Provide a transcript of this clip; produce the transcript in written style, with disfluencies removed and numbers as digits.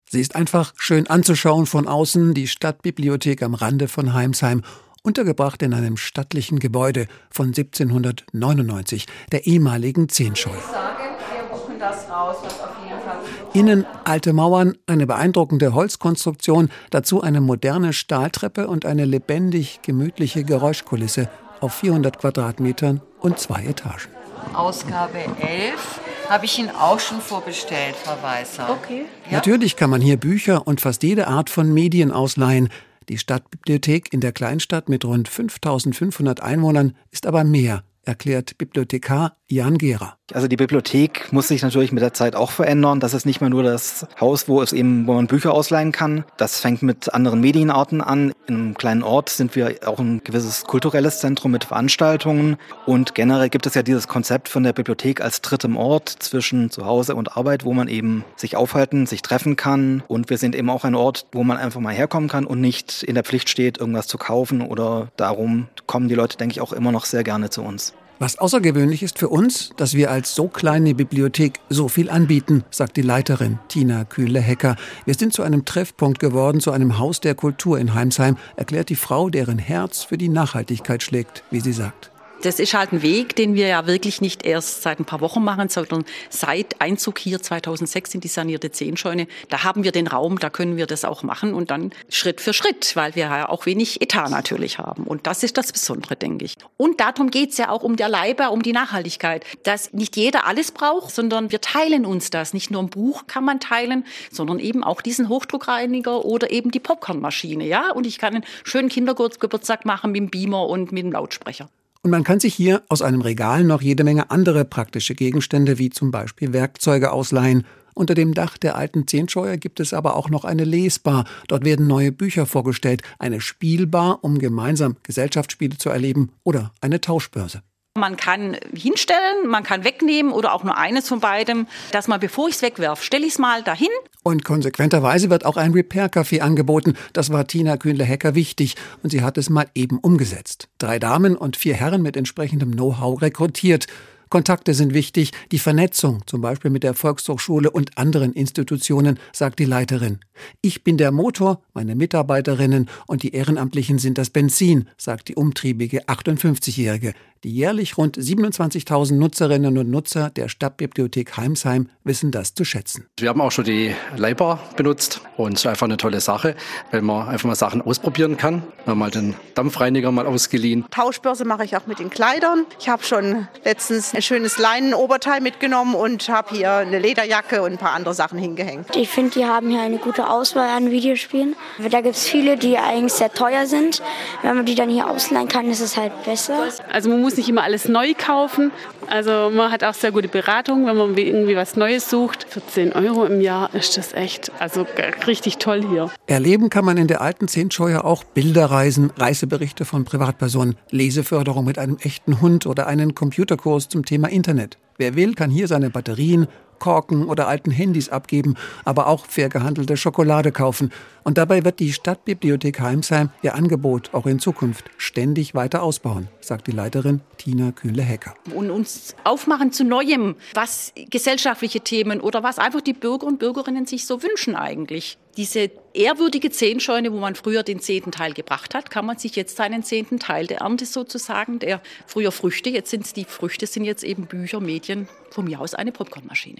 Sie ist einfach schön anzuschauen von außen, die Stadtbibliothek am Rande von Heimsheim, untergebracht in einem stattlichen Gebäude von 1799, der ehemaligen Zehntscheue. Innen alte Mauern, eine beeindruckende Holzkonstruktion, dazu eine moderne Stahltreppe und eine lebendig gemütliche Geräuschkulisse auf 400 Quadratmetern und 2 Etagen. Ausgabe 11 habe ich Ihnen auch schon vorbestellt, Frau Weißer. Okay. Ja? Natürlich kann man hier Bücher und fast jede Art von Medien ausleihen. Die Stadtbibliothek in der Kleinstadt mit rund 5.500 Einwohnern ist aber mehr, erklärt Bibliothekar Jan Gehrer. Also die Bibliothek muss sich natürlich mit der Zeit auch verändern. Das ist nicht mehr nur das Haus, wo man Bücher ausleihen kann. Das fängt mit anderen Medienarten an. In einem kleinen Ort sind wir auch ein gewisses kulturelles Zentrum mit Veranstaltungen. Und generell gibt es ja dieses Konzept von der Bibliothek als drittem Ort zwischen Zuhause und Arbeit, wo man eben sich aufhalten, sich treffen kann. Und wir sind eben auch ein Ort, wo man einfach mal herkommen kann und nicht in der Pflicht steht, irgendwas zu kaufen. Oder darum kommen die Leute, denke ich, auch immer noch sehr gerne zu uns. Was außergewöhnlich ist für uns, dass wir als so kleine Bibliothek so viel anbieten, sagt die Leiterin Tina Kühle-Hecker. Wir sind zu einem Treffpunkt geworden, zu einem Haus der Kultur in Heimsheim, erklärt die Frau, deren Herz für die Nachhaltigkeit schlägt, wie sie sagt. Das ist halt ein Weg, den wir ja wirklich nicht erst seit ein paar Wochen machen, sondern seit Einzug hier 2006 in die sanierte Zehntscheune. Da haben wir den Raum, da können wir das auch machen und dann Schritt für Schritt, weil wir ja auch wenig Etat natürlich haben. Und das ist das Besondere, denke ich. Und darum geht's ja auch um der Leiber, um die Nachhaltigkeit, dass nicht jeder alles braucht, sondern wir teilen uns das. Nicht nur ein Buch kann man teilen, sondern eben auch diesen Hochdruckreiniger oder eben die Popcornmaschine. Ja? Und ich kann einen schönen Kindergeburtstag machen mit dem Beamer und mit dem Lautsprecher. Und man kann sich hier aus einem Regal noch jede Menge andere praktische Gegenstände, wie zum Beispiel Werkzeuge ausleihen. Unter dem Dach der alten Zehntscheue gibt es aber auch noch eine Lesbar. Dort werden neue Bücher vorgestellt, eine Spielbar, um gemeinsam Gesellschaftsspiele zu erleben, oder eine Tauschbörse. Man kann hinstellen, man kann wegnehmen oder auch nur eines von beidem, dass man, bevor ich es wegwerfe, stelle ich es mal dahin. Und konsequenterweise wird auch ein Repair-Café angeboten. Das war Tina Kühle-Hecker wichtig und sie hat es mal eben umgesetzt. 3 Damen und 4 Herren mit entsprechendem Know-how rekrutiert. Kontakte sind wichtig, die Vernetzung, zum Beispiel mit der Volkshochschule und anderen Institutionen, sagt die Leiterin. Ich bin der Motor, meine Mitarbeiterinnen und die Ehrenamtlichen sind das Benzin, sagt die umtriebige 58-Jährige. Die jährlich rund 27.000 Nutzerinnen und Nutzer der Stadtbibliothek Heimsheim wissen das zu schätzen. Wir haben auch schon die Leihbar benutzt und es ist einfach eine tolle Sache, weil man einfach mal Sachen ausprobieren kann. Wir haben mal den Dampfreiniger mal ausgeliehen. Tauschbörse mache ich auch mit den Kleidern. Ich habe schon letztens ein schönes Leinenoberteil mitgenommen und habe hier eine Lederjacke und ein paar andere Sachen hingehängt. Ich finde, die haben hier eine gute Auswahl an Videospielen. Da gibt es viele, die eigentlich sehr teuer sind. Wenn man die dann hier ausleihen kann, ist es halt besser. Also man muss nicht immer alles neu kaufen. Also man hat auch sehr gute Beratung, wenn man irgendwie was Neues sucht. Für 10 € im Jahr ist das echt richtig toll hier. Erleben kann man in der alten Zehntscheue auch Bilderreisen, Reiseberichte von Privatpersonen, Leseförderung mit einem echten Hund oder einen Computerkurs zum Thema Internet. Wer will, kann hier seine Batterien, Korken oder alten Handys abgeben, aber auch fair gehandelte Schokolade kaufen. Und dabei wird die Stadtbibliothek Heimsheim ihr Angebot auch in Zukunft ständig weiter ausbauen, sagt die Leiterin Tina Kühle-Hecker. Und uns aufmachen zu Neuem, was gesellschaftliche Themen oder was einfach die Bürger und Bürgerinnen sich so wünschen eigentlich. Diese ehrwürdige Zehntscheune, wo man früher den 10. Teil gebracht hat, kann man sich jetzt seinen 10. Teil der Ernte sozusagen, der früher Früchte, die Früchte sind jetzt eben Bücher, Medien, von mir aus eine Popcornmaschine.